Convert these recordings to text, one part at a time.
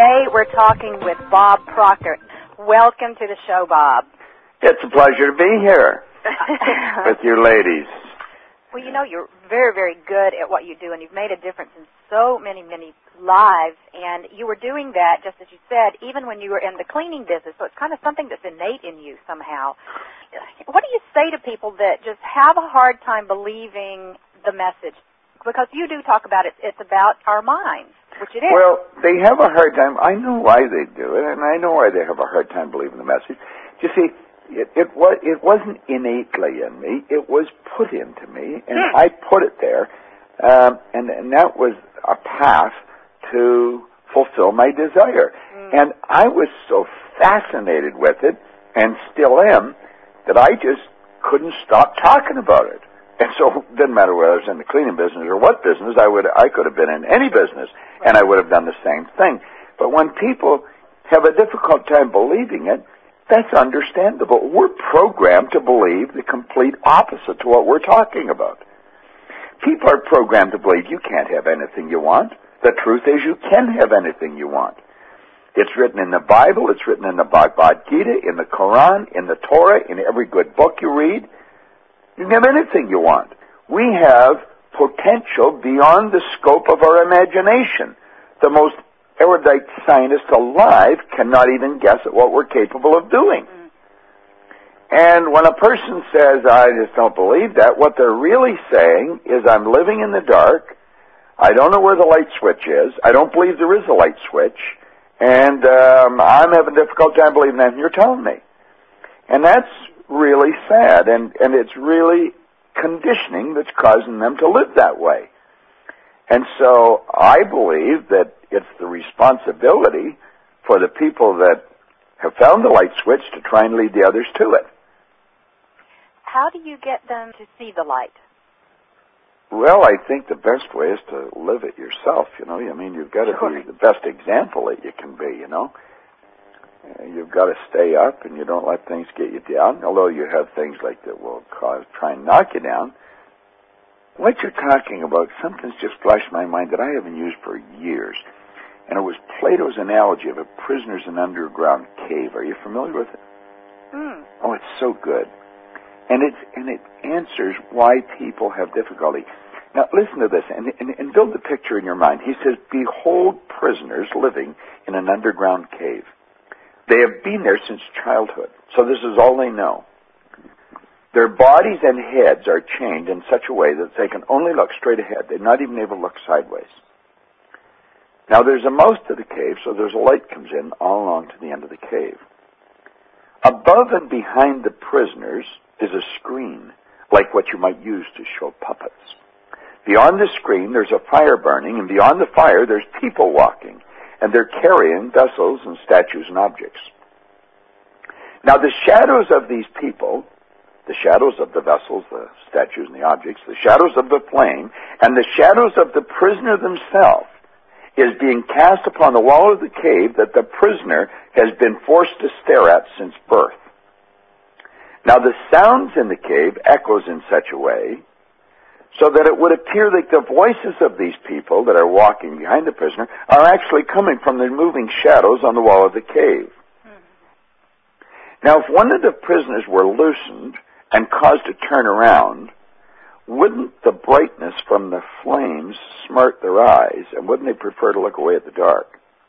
today we're talking with Bob Proctor. Welcome to the show, Bob. It's a pleasure to be here with you ladies. Well, you know, you're very, very good at what you do, and you've made a difference in so many, many lives, and you were doing that, just as you said, even when you were in the cleaning business, so it's kind of something that's innate in you somehow. What do you say to people that just have a hard time believing the message? Because you do talk about it, it's about our minds, which it is. Well, they have a hard time. I know why they do it, and I know why they have a hard time believing the message. You see, it wasn't innately in me. It was put into me, and I put it there, and that was a path to fulfill my desire. And I was so fascinated with it, and still am, that I just couldn't stop talking about it. And so it didn't matter whether I was in the cleaning business or what business, I could have been in any business, and I would have done the same thing. But when people have a difficult time believing it, that's understandable. We're programmed to believe the complete opposite to what we're talking about. People are programmed to believe you can't have anything you want. The truth is you can have anything you want. It's written in the Bible, it's written in the Bhagavad Gita, in the Quran, in the Torah, in every good book you read. You can have anything you want. We have potential beyond the scope of our imagination. The most erudite scientist alive cannot even guess at what we're capable of doing. And when a person says, I just don't believe that, what they're really saying is, I'm living in the dark, I don't know where the light switch is, I don't believe there is a light switch, and I'm having a difficult time believing that, and you're telling me. And that's really sad, and it's really conditioning that's causing them to live that way. And so I believe that it's the responsibility for the people that have found the light switch to try and lead the others to it. How do you get them to see the light? Well, I think the best way is to live it yourself, you know. I mean, you've got to be the best example that you can be, you know. You've got to stay up and you don't let things get you down, although you have things like that will try and knock you down. What you're talking about, something's just flashed my mind that I haven't used for years, and it was Plato's analogy of a prisoner's in an underground cave. Are you familiar with it? Oh, it's so good. And it answers why people have difficulty. Now, listen to this, and build the picture in your mind. He says, behold prisoners living in an underground cave. They have been there since childhood, so this is all they know. Their bodies and heads are chained in such a way that they can only look straight ahead. They're not even able to look sideways. Now, there's a mouse to the cave, so there's a light comes in all along to the end of the cave. Above and behind the prisoners is a screen, like what you might use to show puppets. Beyond the screen, there's a fire burning, and beyond the fire, there's people walking, and they're carrying vessels and statues and objects. Now, the shadows of these people, the shadows of the vessels, the statues and the objects, the shadows of the flame, and the shadows of the prisoner themselves is being cast upon the wall of the cave that the prisoner has been forced to stare at since birth. Now, the sounds in the cave echoes in such a way so that it would appear that the voices of these people that are walking behind the prisoner are actually coming from the moving shadows on the wall of the cave. Now, if one of the prisoners were loosened and caused to turn around, wouldn't the brightness from the flames smart their eyes, and wouldn't they prefer to look away at the dark?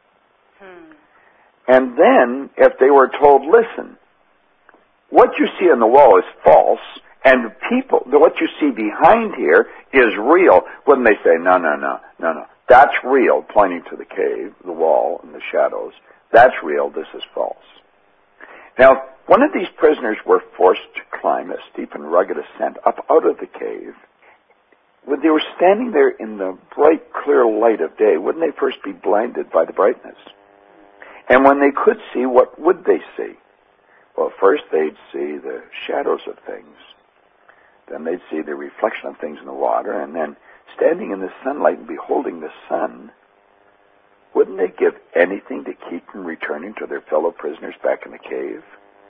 And then, if they were told, listen, what you see on the wall is false, and what you see behind here is real, wouldn't they say, no, that's real, pointing to the cave, the wall, and the shadows. That's real, this is false. Now, one of these prisoners were forced to climb a steep and rugged ascent up out of the cave. When they were standing there in the bright, clear light of day, wouldn't they first be blinded by the brightness? And when they could see, what would they see? Well, first they'd see the shadows of things. Then they'd see the reflection of things in the water, and then standing in the sunlight and beholding the sun, wouldn't they give anything to keep from returning to their fellow prisoners back in the cave?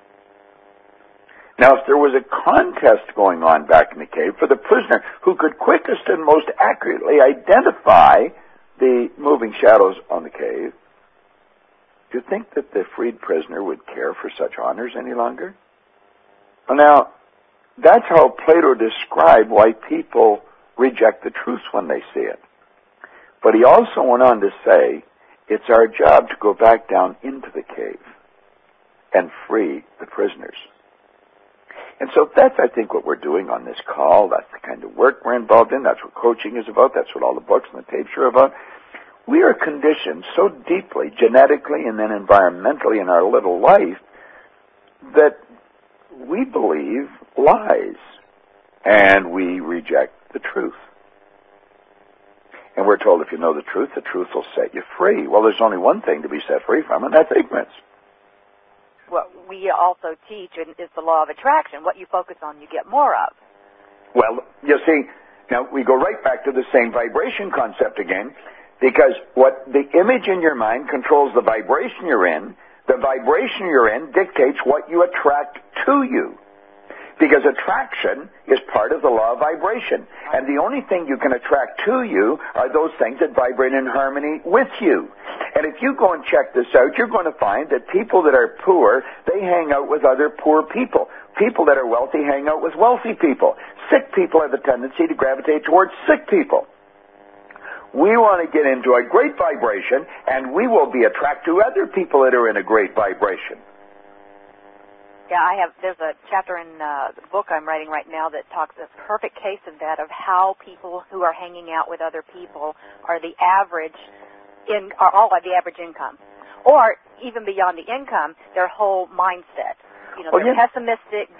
Now, if there was a contest going on back in the cave for the prisoner who could quickest and most accurately identify the moving shadows on the cave, do you think that the freed prisoner would care for such honors any longer? Well, now, that's how Plato described why people reject the truth when they see it. But he also went on to say, it's our job to go back down into the cave and free the prisoners. And so that's, I think, what we're doing on this call. That's the kind of work we're involved in. That's what coaching is about. That's what all the books and the tapes are about. We are conditioned so deeply, genetically and then environmentally in our little life, that we believe lies and we reject the truth. And we're told if you know the truth will set you free. Well, there's only one thing to be set free from, and that's ignorance. What we also teach is the law of attraction. What you focus on, you get more of. Well, you see, now we go right back to the same vibration concept again, because what the image in your mind controls the vibration you're in. The vibration you're in dictates what you attract to you. Because attraction is part of the law of vibration. And the only thing you can attract to you are those things that vibrate in harmony with you. And if you go and check this out, you're going to find that people that are poor, they hang out with other poor people. People that are wealthy hang out with wealthy people. Sick people have a tendency to gravitate towards sick people. We want to get into a great vibration, and we will be attracted to other people that are in a great vibration. Yeah, there's a chapter in the book I'm writing right now that talks a perfect case of that, of how people who are hanging out with other people are the average, are all at the average income. Or, even beyond the income, their whole mindset. You know, they're pessimistic,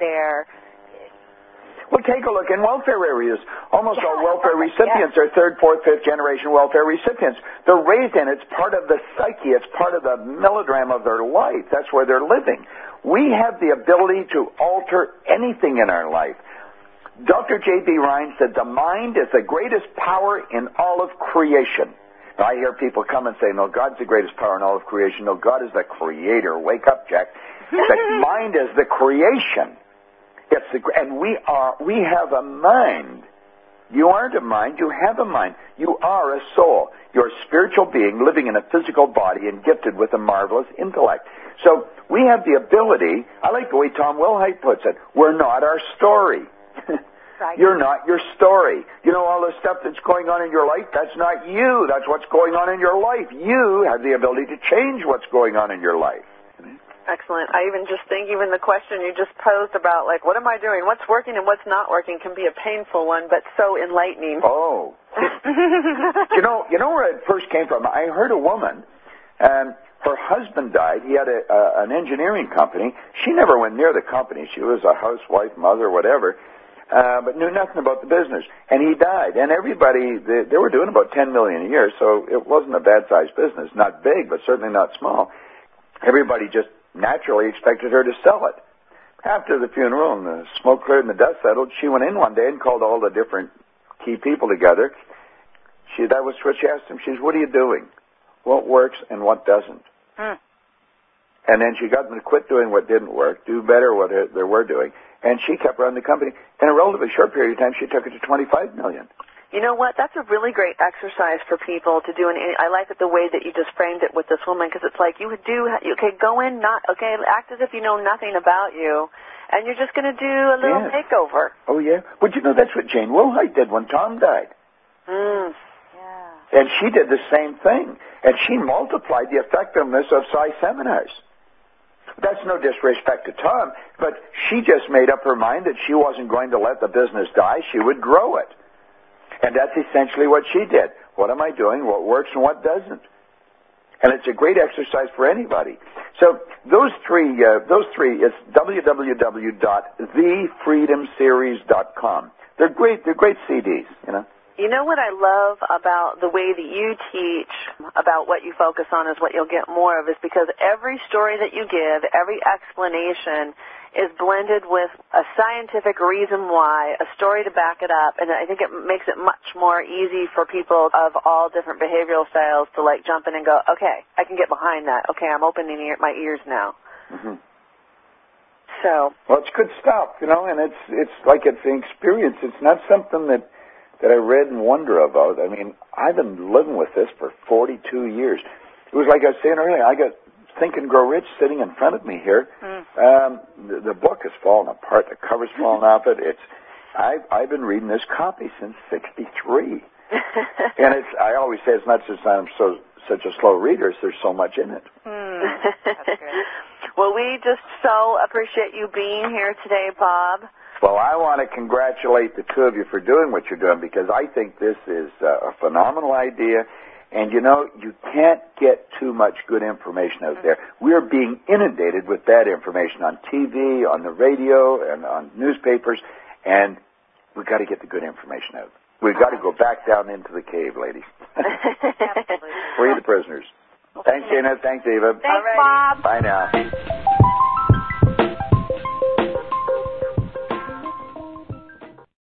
Well, take a look. In welfare areas, almost all welfare recipients are third, fourth, fifth generation welfare recipients. They're raised in. It's part of the psyche. It's part of the melodrama of their life. That's where they're living. We have the ability to alter anything in our life. Dr. J.B. Ryan said the mind is the greatest power in all of creation. Now, I hear people come and say, no, God's the greatest power in all of creation. No, God is the creator. Wake up, Jack. The mind is the creation. And we have a mind. You aren't a mind, you have a mind. You are a soul. You're a spiritual being living in a physical body and gifted with a marvelous intellect. So we have the ability, I like the way Tom Wilhite puts it, we're not our story. Right. You're not your story. You know all the stuff that's going on in your life? That's not you. That's what's going on in your life. You have the ability to change what's going on in your life. Excellent. I even just think even the question you just posed about, like, what am I doing? What's working and what's not working can be a painful one, but so enlightening. Oh. You know where it first came from? I heard a woman, her husband died. He had an engineering company. She never went near the company. She was a housewife, mother, whatever, but knew nothing about the business. And he died. And everybody, they were doing about $10 million a year, so it wasn't a bad-sized business. Not big, but certainly not small. Everybody just naturally expected her to sell it. After the funeral and the smoke cleared and the dust settled, she went in one day and called all the different key people together. That was what she asked them. She said, what are you doing? What works and what doesn't? And then she got them to quit doing what didn't work, do better what they were doing, and she kept running the company. In a relatively short period of time, she took it to $25 million. You know what? That's a really great exercise for people to do. And I like it the way that you just framed it with this woman, because it's like go in, act as if you know nothing about you, and you're just going to do a little makeover. Oh, yeah. But you know, that's what Jane Wilhite did when Tom died. Yeah. And she did the same thing. And she multiplied the effectiveness of Psi seminars. That's no disrespect to Tom, but she just made up her mind that she wasn't going to let the business die. She would grow it. And that's essentially what she did. What am I doing? What works and what doesn't? And it's a great exercise for anybody. So those three is www.thefreedomseries.com. They're great CDs, you know. You know what I love about the way that you teach about what you focus on is what you'll get more of, is because every story that you give, every explanation is blended with a scientific reason why, a story to back it up, and I think it makes it much more easy for people of all different behavioral styles to like jump in and go, okay, I can get behind that. Okay, I'm opening my ears now. Mm-hmm. So. Well, it's good stuff, you know, and it's like it's an experience. It's not something that I read and wonder about. I mean, I've been living with this for 42 years. It was like I was saying earlier, I got Think and Grow Rich sitting in front of me here. The book has fallen apart. The cover's fallen off it. I've been reading this copy since '63, and I always say it's not just I'm such a slow reader. There's so much in it. That's good. Well, we just so appreciate you being here today, Bob. Well, I want to congratulate the two of you for doing what you're doing, because I think this is a phenomenal idea. And, you know, you can't get too much good information out there. We're being inundated with bad information on TV, on the radio, and on newspapers, and we've got to get the good information out. We've got to go back down into the cave, ladies. Absolutely. Free the prisoners. Thanks, Dana. Thanks, Eva. Thanks, Bob. Bye now.